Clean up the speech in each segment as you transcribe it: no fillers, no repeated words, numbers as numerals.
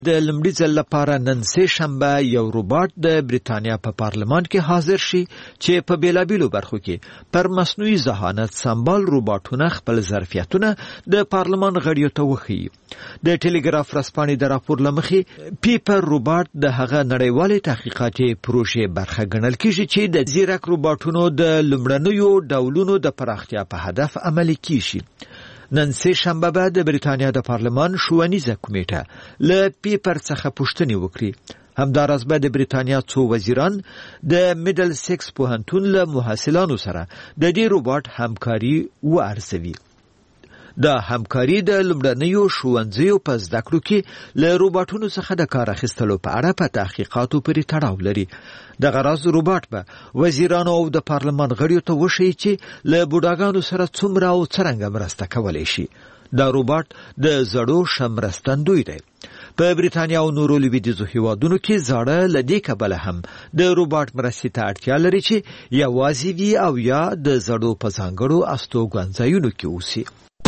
د لومړي ځل لپاره نن سه شنبه یو روباټ د بریتانیا په پارلمان کې حاضر شي چې په بیلابیلو برخو کې پر مصنوعي ذهانت سمبال روباټونه خپل ظرفیتونه د پارلمان غړیو ته وښيي. د ټلګراف ورځپاڼې د راپور لمخې پیپر روباټ د هغه نړیوالې تحقیقاتي پروژې برخه ګڼل کیږي چې د زیرک روباټونو د لومړنیو ډولونو د پراختیا په هدف عملي کیږي. نن سه شنبه بعد د بریتانیا د پارلمان ښوونیزه کمیټه له پیپر څخه پوښتنه وکړي. همداراز به د بریتانیا څو وزیران د میډل سیکس پوهنتون له محصلانو سره د دې روباټ همکاري وارزوي. د همکاري د لومړنیو ښوونځیو په زده کړو کې له روباټونو څخه د کار اخیستلو په اړه په تحقیقاتو پورې تړاو لري. د غراض روباټ به وزیرانو او د پارلمان غړیو ته وښيي چې له بوډاګانو سره څومره او څرنګه مرسته کولی شي. دا روباټ د زړو شمرستندوی دی. په بریتانیا او نورو لویدیځو هیوادونو کې زاړه لدې کبله هم د روباټ مرستې ته اړتیا لري چې یوازې وي او یا د زړو په ځانګړو استوګنځایونو کې اوسي.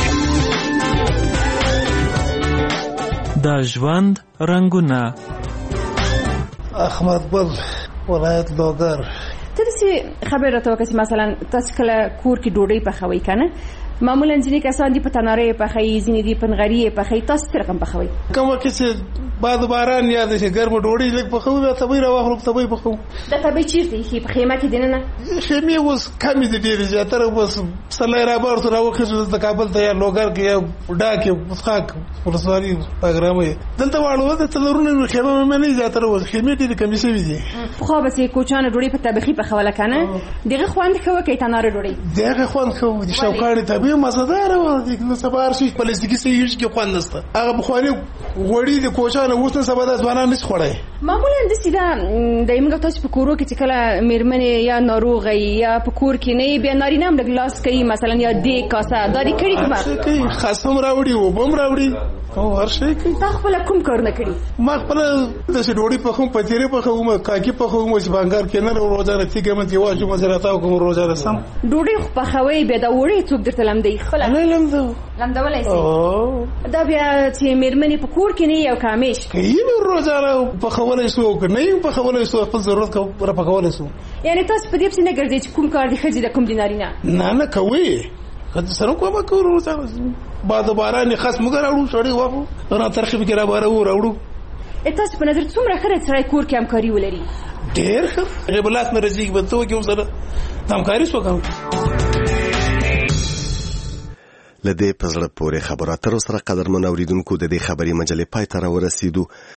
د ژوند رنگونه. احمد بل ولایت لوګر. ته دې خبر راته وکړه چې مثلا تاسو کله کور کې ډوډۍ پخوي کنه، معمولا ځینې کسان دي په تنارې پخوي، ځینې دي په نغري پخوي، تاسو څه رقم پخوي؟ کوم وخت چې بعد باران یا د ګرمه ډوډۍ لږ پخوي بیا تبۍ راواخلو تبۍ پخوو. دا تبۍ چیرته ایښي؟ په خیمه کې دی نه؟ خیمې اوس کمې دي ډېرې زیاتره بس سلی رابر ورته راوخېږو د کابل ته یا لوګر کې یا ډا کې مسخاک ولسوالي پاګرامه دلته واړو د تلورونو خیمه مې نه زیاتره اوس خیمې ډېرې کمې شوي دي. پخوا به چې کوچانو ډوډۍ په تبخي پخوله کنه، دغه خوند ښه وکړي تناره ډوډۍ؟ دغه خوند ښه و، د شوکاڼې تبۍ مزهداره وه. نو سبا هر شي پلاستیکي سیج کې خوند نشته. هغه بخواني غوړي د کوچانو اوس نه سبا د ځوانان نشي خوړی. معمولا داسې ده د موږ تاسو په کورو کې چې کله مېرمنې یا ناروغه یا په کور کې نه بیا نارینه هم د ګلاس کوي مثلا یا دې کاسه دا دې کړي کومه خاص هم راوړي او بم راوړي او هر شي کوي. تا خپل کوم کارونه کړي؟ ما خپل د ډوډۍ په کوم پتیری په کوم کاکی په کوم چې بانګار کې نه روزانه تیګه مې واجب مزراته کوم روزانه سم ډوډۍ په خوي به دا وړي څوک درته لمدي خپل نه لمدو لمدولای سي. دا بیا چې مېرمنې په کور کې نه یو کامیش کوي روزانه په خولای سو نه په خولای سو خپل ضرورت کو پر په خولای سو. یعنی تاسو په دې څه نه ګرځي چې کوم کار دي خځې د کوم دینارینه نه کوي خځې سره کومه کوي روزانه بعد باران خاص موږ راوړو سړی وافو نه ترخیب کې راوړو. تاسو په نظر څومره خره سره کور کې همکاري ولري؟ ډېر ښه غبلات مې رزق به تو کې سره همکاري وکړو. لدې پزړه پورې خبراتو سره قدرمن اوریدونکو د دې خبري مجلې پای ته ورسېدو.